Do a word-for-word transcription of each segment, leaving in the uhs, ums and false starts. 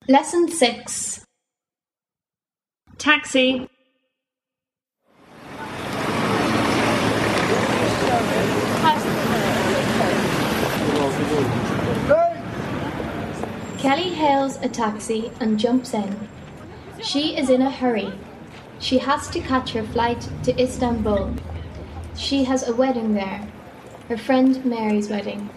Lesson six. Taxi. Kelly hails a taxi and jumps in. She is in a hurry. She has to catch her flight to Istanbul. She has a wedding there. Her friend Mary's wedding.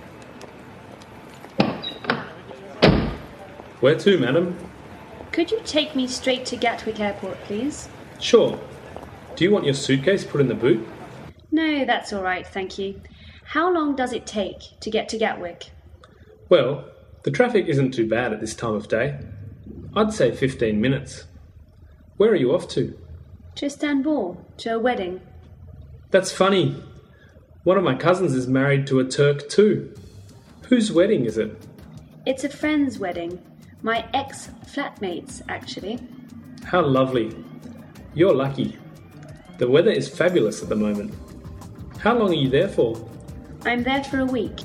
Where to, madam? Could you take me straight to Gatwick Airport, please? Sure. Do you want your suitcase put in the boot? No, that's all right, thank you. How long does it take to get to Gatwick? Well, the traffic isn't too bad at this time of day. I'd say fifteen minutes. Where are you off to? To Istanbul, to a wedding. That's funny. One of my cousins is married to a Turk too. Whose wedding is it? It's a friend's wedding. My ex-flatmate's, actually. How lovely. You're lucky. The weather is fabulous at the moment. How long are you there for? I'm there for a week.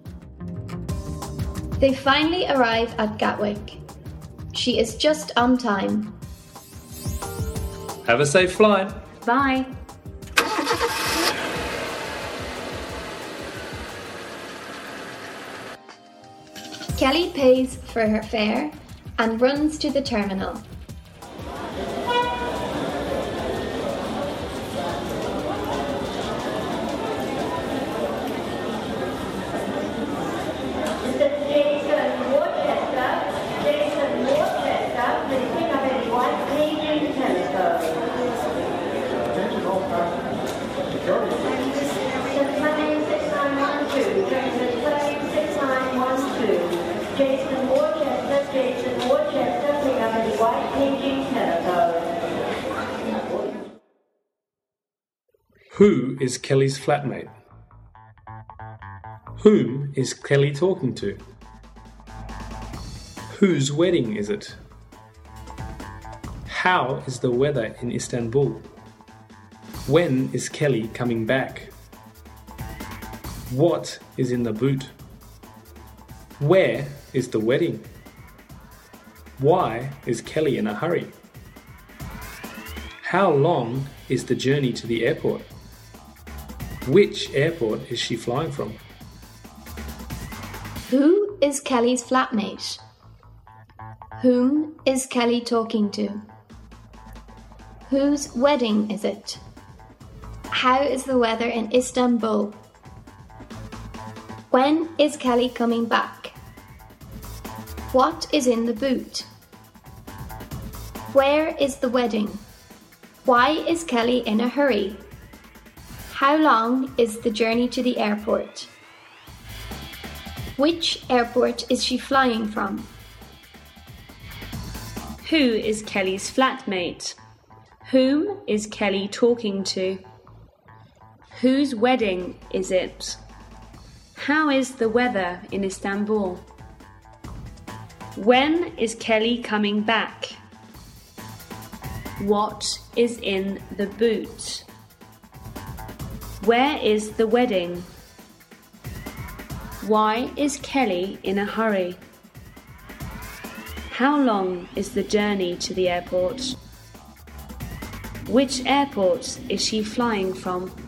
They finally arrive at Gatwick. She is just on time. Have a safe flight. Bye. Kelly pays for her fare and runs to the terminal. Who is Kelly's flatmate? Whom is Kelly talking to? Whose wedding is it? How is the weather in Istanbul? When is Kelly coming back? What is in the boot? Where is the wedding? Why is Kelly in a hurry? How long is the journey to the airport? Which airport is she flying from? Who is Kelly's flatmate? Whom is Kelly talking to? Whose wedding is it? How is the weather in Istanbul? When is Kelly coming back? What is in the boot? Where is the wedding? Why is Kelly in a hurry? How long is the journey to the airport? Which airport is she flying from? Who is Kelly's flatmate? Whom is Kelly talking to? Whose wedding is it? How is the weather in Istanbul? When is Kelly coming back? What is in the boot? Where is the wedding? Why is Kelly in a hurry? How long is the journey to the airport? Which airport is she flying from?